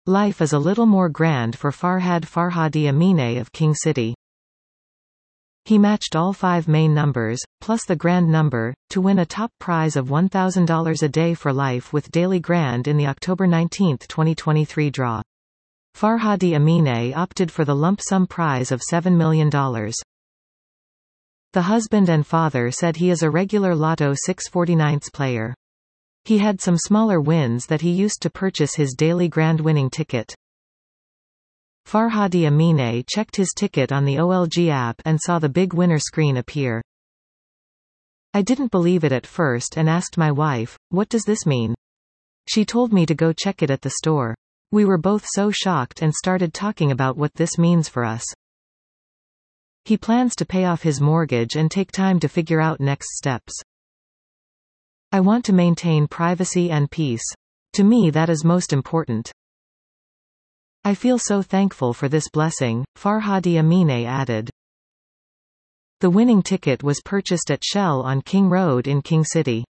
Life is a little more grand for Farhad Farhadi Amine of King City. He matched all 5 main numbers, plus the grand number, to win a top prize of $1,000 a day for life with Daily Grand in the October 19, 2023 draw. Farhadi Amine opted for the lump sum prize of $7 million. The husband and father said he is a regular Lotto 649 player. He had some smaller wins that he used to purchase his Daily Grand winning ticket. Farhadi Amine checked his ticket on the OLG app and saw the big winner screen appear. I didn't believe it at first and asked my wife, "What does this mean?" She told me to go check it at the store. We were both so shocked and started talking about what this means for us. He plans to pay off his mortgage and take time to figure out next steps. I want to maintain privacy and peace. To me that is most important. I feel so thankful for this blessing, Farhadi Amine added. The winning ticket was purchased at Shell on King Road in King City.